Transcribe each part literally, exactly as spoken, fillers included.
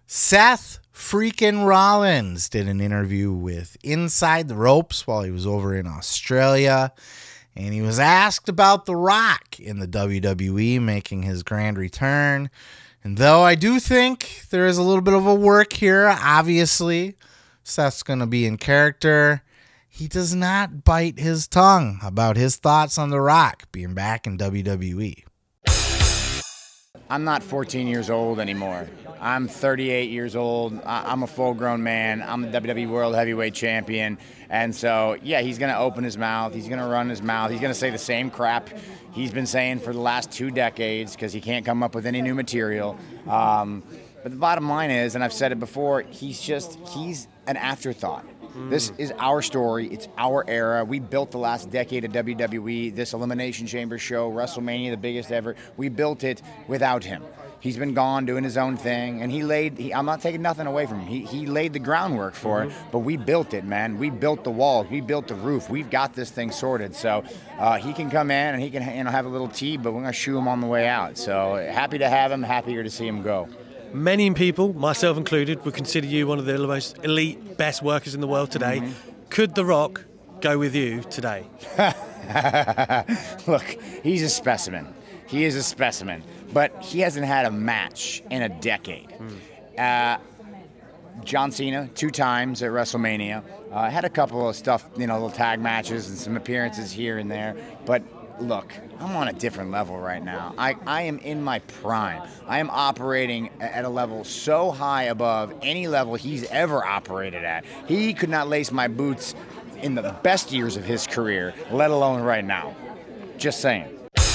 Seth freaking Rollins did an interview with Inside the Ropes while he was over in Australia, and he was asked about The Rock in the W W E making his grand return. And though I do think there is a little bit of a work here, obviously, Seth's going to be in character, he does not bite his tongue about his thoughts on The Rock being back in W W E. I'm not fourteen years old anymore. I'm thirty-eight years old. I'm a full-grown man. I'm the W W E World Heavyweight Champion. And so, yeah, he's going to open his mouth. He's going to run his mouth. He's going to say the same crap he's been saying for the last two decades because he can't come up with any new material. Um, but the bottom line is, and I've said it before, he's just, he's an afterthought. This is our story. It's our era. We built the last decade of W W E, this Elimination Chamber show, WrestleMania, the biggest ever. We built it without him. He's been gone doing his own thing, and he laid, he, I'm not taking nothing away from him. He, he laid the groundwork for mm-hmm. it, but we built it, man. We built the walls. We built the roof. We've got this thing sorted. So uh, he can come in, and he can you know, have a little tea, but we're going to shoo him on the way out. So happy to have him, happier to see him go. Many people, myself included, would consider you one of the most elite, best workers in the world today. Mm-hmm. Could The Rock go with you today? Look, he's a specimen. He is a specimen. But he hasn't had a match in a decade. Mm. Uh, John Cena, two times at WrestleMania. Uh, had a couple of stuff, you know, little tag matches and some appearances here and there. But look, I'm on a different level right now. I, I am in my prime. I am operating at a level so high above any level he's ever operated at. He could not lace my boots in the best years of his career, let alone right now. Just saying.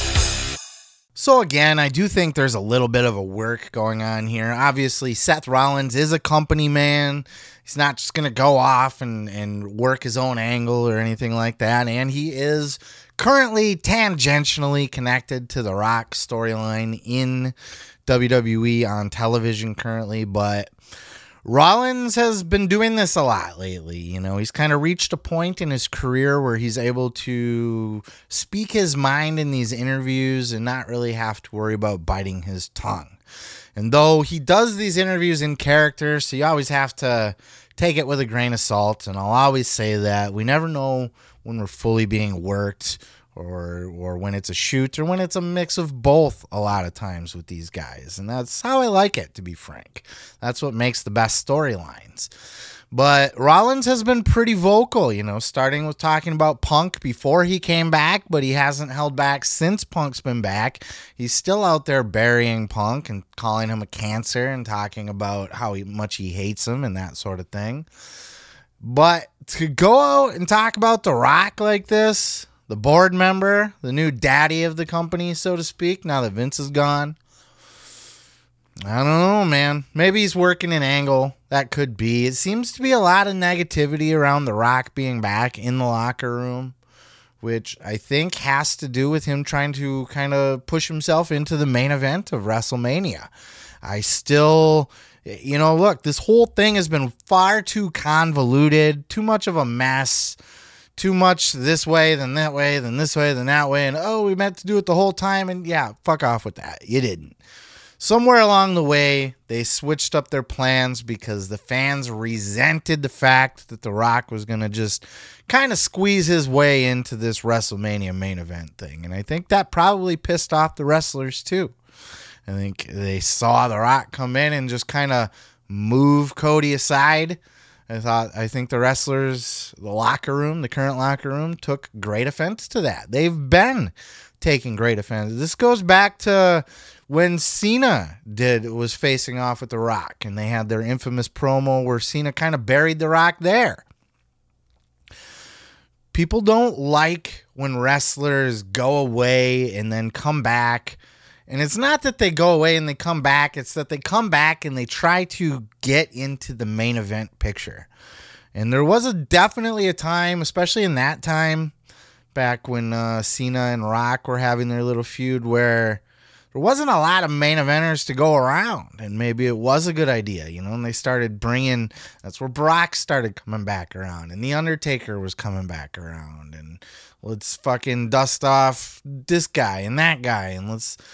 So again, I do think there's a little bit of a work going on here. Obviously, Seth Rollins is a company man. He's not just going to go off and, and work his own angle or anything like that. And he is currently tangentially connected to the Rock storyline in W W E on television currently. But Rollins has been doing this a lot lately. You know, he's kind of reached a point in his career where he's able to speak his mind in these interviews and not really have to worry about biting his tongue. And though he does these interviews in character, so you always have to take it with a grain of salt. And I'll always say that we never know when we're fully being worked or or when it's a shoot or when it's a mix of both a lot of times with these guys. And that's how I like it, to be frank. That's what makes the best storylines. But Rollins has been pretty vocal, you know, starting with talking about Punk before he came back, but he hasn't held back since Punk's been back. He's still out there burying Punk and calling him a cancer and talking about how he, much he hates him and that sort of thing. But to go out and talk about The Rock like this, the board member, the new daddy of the company, so to speak, now that Vince is gone, I don't know, man. Maybe he's working an angle. That could be. It seems to be a lot of negativity around The Rock being back in the locker room, which I think has to do with him trying to kind of push himself into the main event of WrestleMania. I still, you know, look, this whole thing has been far too convoluted, too much of a mess. Too much this way, then that way, then this way, then that way. And, oh, we meant to do it the whole time. And, yeah, fuck off with that. You didn't. Somewhere along the way, they switched up their plans because the fans resented the fact that The Rock was going to just kind of squeeze his way into this WrestleMania main event thing. And I think that probably pissed off the wrestlers, too. I think they saw The Rock come in and just kind of move Cody aside. I thought, I think the wrestlers, the locker room, the current locker room, took great offense to that. They've been taking great offense. This goes back to when Cena did was facing off with The Rock, and they had their infamous promo where Cena kind of buried The Rock there. People don't like when wrestlers go away and then come back. And it's not that they go away and they come back. It's that they come back and they try to get into the main event picture. And there was a definitely a time, especially in that time, back when uh, Cena and Rock were having their little feud, where there wasn't a lot of main eventers to go around. And maybe it was a good idea, you know, and they started bringing, that's where Brock started coming back around. And The Undertaker was coming back around. And let's fucking dust off this guy and that guy. And let's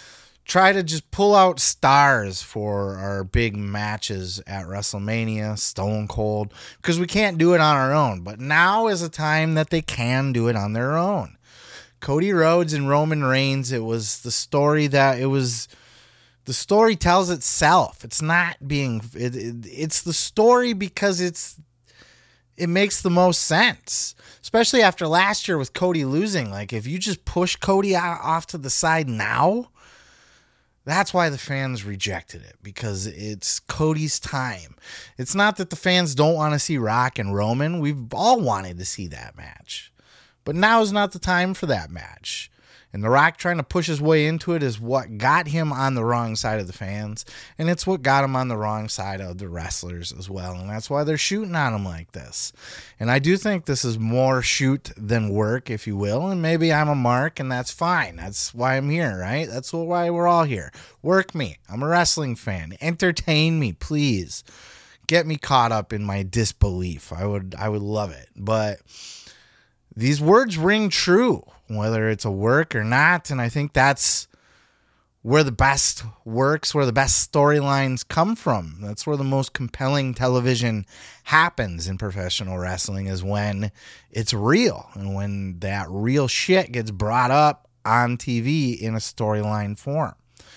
try to just pull out stars for our big matches at WrestleMania, Stone Cold, because we can't do it on our own. But now is a time that they can do it on their own. Cody Rhodes and Roman Reigns, it was the story that it was, the story tells itself. It's not being, it, it, it's the story because it's, it makes the most sense, especially after last year with Cody losing. Like, if you just push Cody off to the side now, that's why the fans rejected it, because it's Cody's time. It's not that the fans don't want to see Rock and Roman. We've all wanted to see that match. But now is not the time for that match. And The Rock trying to push his way into it is what got him on the wrong side of the fans. And it's what got him on the wrong side of the wrestlers as well. And that's why they're shooting on him like this. And I do think this is more shoot than work, if you will. And maybe I'm a mark, and that's fine. That's why I'm here, right? That's why we're all here. Work me. I'm a wrestling fan. Entertain me, please. Get me caught up in my disbelief. I would, I would love it. But these words ring true, whether it's a work or not. And I think that's where the best works, where the best storylines come from. That's where the most compelling television happens in professional wrestling, is when it's real and when that real shit gets brought up on T V in a storyline form.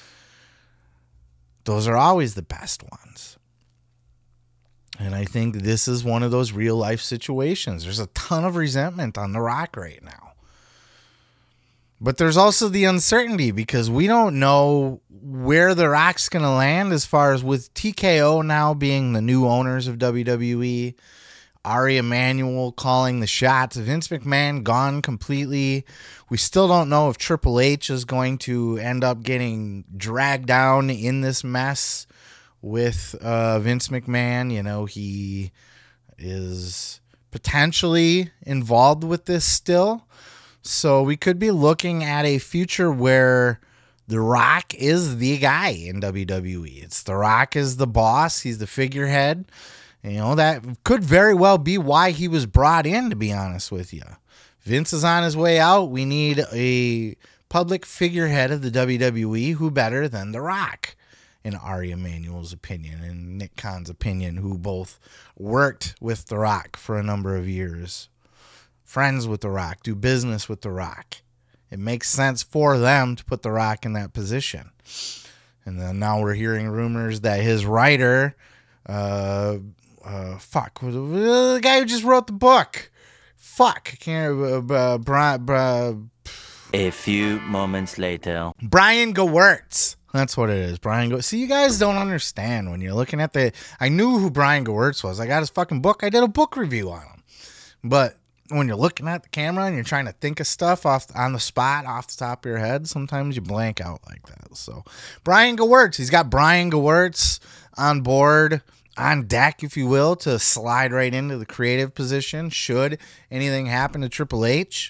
Those are always the best ones. And I think this is one of those real life situations. There's a ton of resentment on The Rock right now. But there's also the uncertainty, because we don't know where The Rock's going to land as far as with T K O now being the new owners of W W E, Ari Emanuel calling the shots, Vince McMahon gone completely. We still don't know if Triple H is going to end up getting dragged down in this mess with uh, Vince McMahon. You know, he is potentially involved with this still. So we could be looking at a future where The Rock is the guy in W W E. It's The Rock is the boss. He's the figurehead. You know, that could very well be why he was brought in, to be honest with you. Vince is on his way out. We need a public figurehead of the W W E. Who better than The Rock? In Ari Emanuel's opinion and Nick Khan's opinion, who both worked with The Rock for a number of years. Friends with The Rock, do business with The Rock. It makes sense for them to put The Rock in that position. And then now we're hearing rumors that his writer, uh, uh, fuck, the guy who just wrote the book, fuck, I can't, uh, uh, Brian, uh, A few moments later. Brian Gewirtz. That's what it is. Brian Gewirtz. See, you guys don't understand when you're looking at the... I knew who Brian Gewirtz was. I got his fucking book. I did a book review on him. But when you're looking at the camera and you're trying to think of stuff off on the spot, off the top of your head, sometimes you blank out like that. So, Brian Gewirtz. He's got Brian Gewirtz on board, on deck, if you will, to slide right into the creative position should anything happen to Triple H.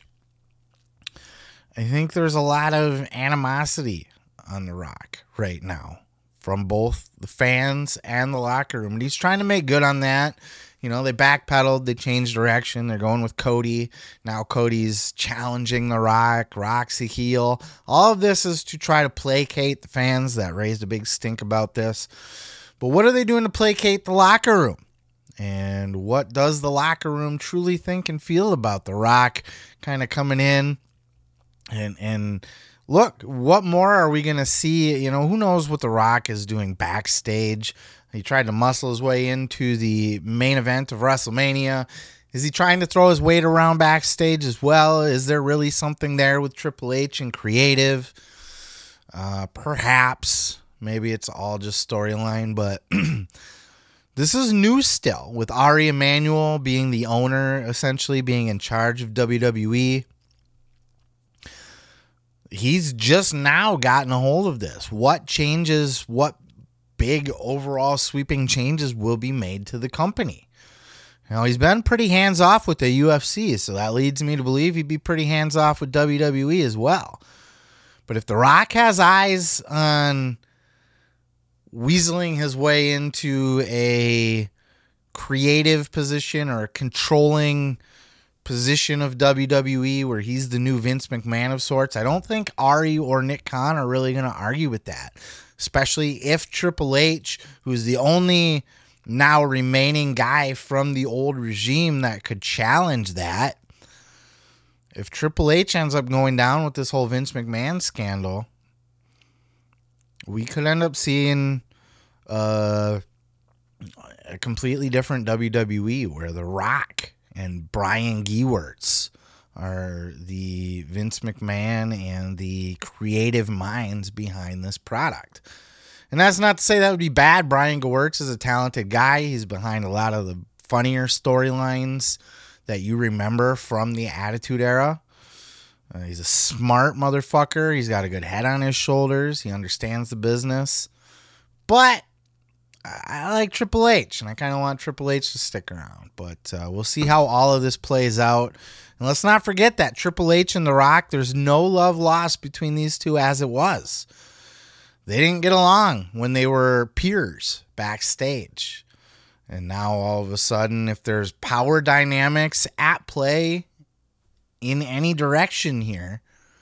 I think there's a lot of animosity on The Rock right now from both the fans and the locker room. And he's trying to make good on that. You know, they backpedaled, they changed direction. They're going with Cody. Now Cody's challenging The Rock. Rock's a heel. All of this is to try to placate the fans that raised a big stink about this. But what are they doing to placate the locker room? And what does the locker room truly think and feel about The Rock kind of coming in? And, and, Look, what more are we going to see? You know, who knows what The Rock is doing backstage? He tried to muscle his way into the main event of WrestleMania. Is he trying to throw his weight around backstage as well? Is there really something there with Triple H and creative? Uh, perhaps. Maybe it's all just storyline, but this is new still, with Ari Emanuel being the owner, essentially being in charge of W W E. He's just now gotten a hold of this. What changes, what big overall sweeping changes will be made to the company? You know, he's been pretty hands-off with the U F C, so that leads me to believe he'd be pretty hands-off with W W E as well. But if The Rock has eyes on weaseling his way into a creative position or a controlling position of W W E where he's the new Vince McMahon of sorts. I don't think Ari or Nick Khan are really going to argue with that, especially if Triple H, who's the only now remaining guy from the old regime that could challenge that, if Triple H ends up going down with this whole Vince McMahon scandal, we could end up seeing uh, a completely different W W E where The Rock and Brian Gewirtz are the Vince McMahon and the creative minds behind this product. And that's not to say that would be bad. Brian Gewirtz is a talented guy. He's behind a lot of the funnier storylines that you remember from the Attitude Era. Uh, he's a smart motherfucker. He's got a good head on his shoulders. He understands the business. But I like Triple H, and I kind of want Triple H to stick around. But uh, we'll see how all of this plays out. And let's not forget that Triple H and The Rock, there's no love lost between these two as it was. They didn't get along when they were peers backstage. And now all of a sudden, if there's power dynamics at play in any direction here,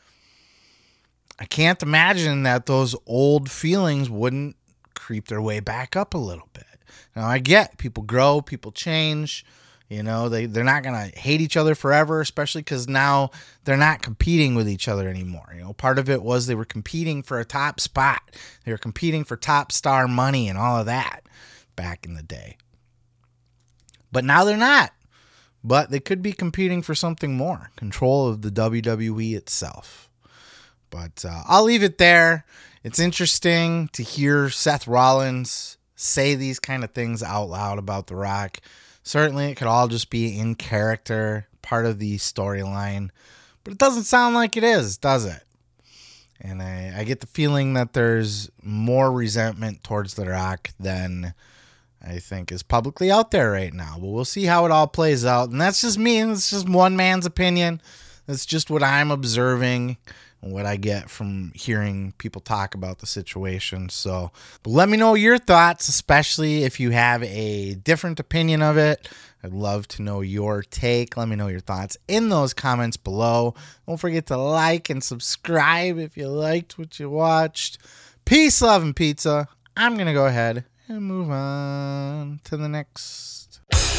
I can't imagine that those old feelings wouldn't creep their way back up a little bit. Now, I get people grow, people change. You know, they, they're not going to hate each other forever, especially because now they're not competing with each other anymore. You know, part of it was they were competing for a top spot. They were competing for top star money and all of that back in the day. But now they're not. But they could be competing for something more, control of the W W E itself. But uh, I'll leave it there. It's interesting to hear Seth Rollins say these kind of things out loud about The Rock. Certainly, it could all just be in character, part of the storyline. But it doesn't sound like it is, does it? And I, I get the feeling that there's more resentment towards The Rock than I think is publicly out there right now. But we'll see how it all plays out. And that's just me. It's just one man's opinion. That's just what I'm observing and what I get from hearing people talk about the situation. So but let me know your thoughts, especially if you have a different opinion of it. I'd love to know your take. Let me know your thoughts in those comments below. Don't forget to like and subscribe if you liked what you watched. Peace, love, and pizza. I'm going to go ahead and move on to the next.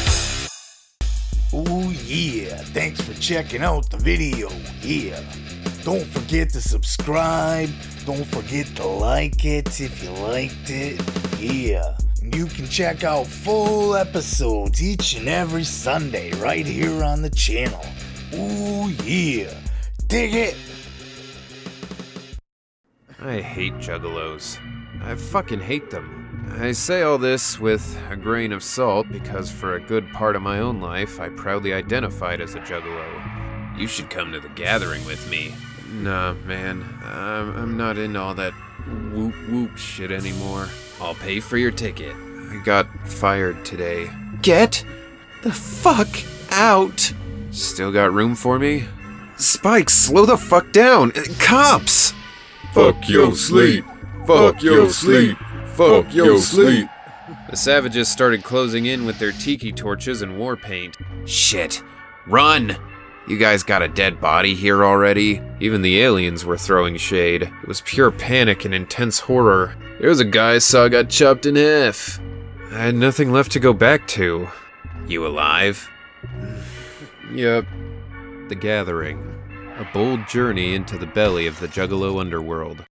Oh yeah, thanks for checking out the video. Yeah, don't forget to subscribe. Don't forget to like it if you liked it. Yeah, and you can check out full episodes each and every Sunday right here on the channel. Oh yeah, dig it. I hate juggalos. I fucking hate them. I say all this with a grain of salt because for a good part of my own life, I proudly identified as a juggalo. You should come to the gathering with me. Nah, man, I'm, I'm not into all that whoop whoop shit anymore. I'll pay for your ticket. I got fired today. Get the fuck out! Still got room for me? Spike, slow the fuck down! Cops! Fuck your sleep! Fuck your sleep! Fuck your sleep! The savages started closing in with their tiki torches and war paint. Shit! Run! You guys got a dead body here already? Even the aliens were throwing shade. It was pure panic and intense horror. There was a guy I saw got chopped in half. I had nothing left to go back to. You alive? Yep. The Gathering. A bold journey into the belly of the Juggalo underworld.